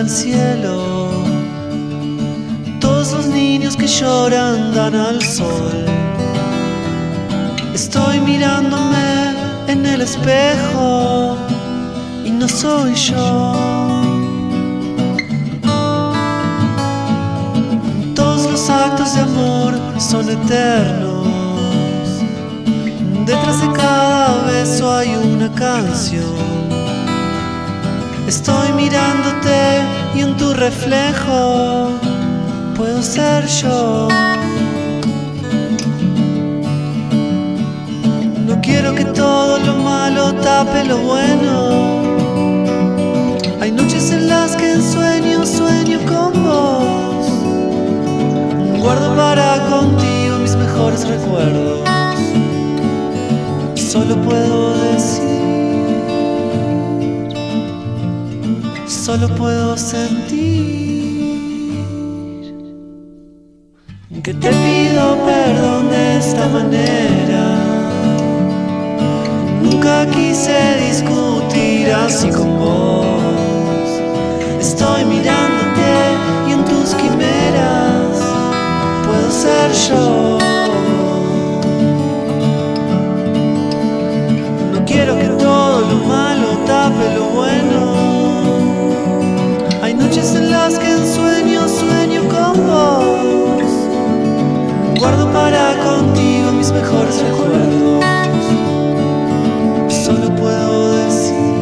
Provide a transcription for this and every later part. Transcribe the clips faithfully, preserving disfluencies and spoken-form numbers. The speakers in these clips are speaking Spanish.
al cielo. Todos los niños que lloran dan al sol. Estoy mirándome en el espejo y no soy yo. Todos los actos de amor son eternos. Detrás de cada beso hay una canción. Estoy mirándote y en tu reflejo puedo ser yo. No quiero que todo lo malo tape lo bueno. Hay noches en las que en sueño sueño con vos. Guardo para contigo mis mejores recuerdos. Solo puedo decir, solo puedo sentir que te pido perdón de esta manera. Nunca quise discutir así con vos. Estoy mirándote y en tus quimeras puedo ser yo. No quiero que todo lo malo tape lo bueno. Hay noches en las que en sueño sueño con vos. Guardo para contigo mis mejores recuerdos. Solo puedo decir,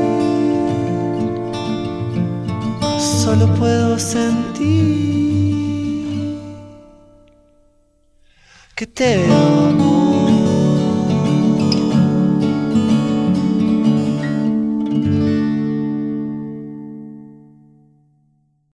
solo puedo sentir que te amo.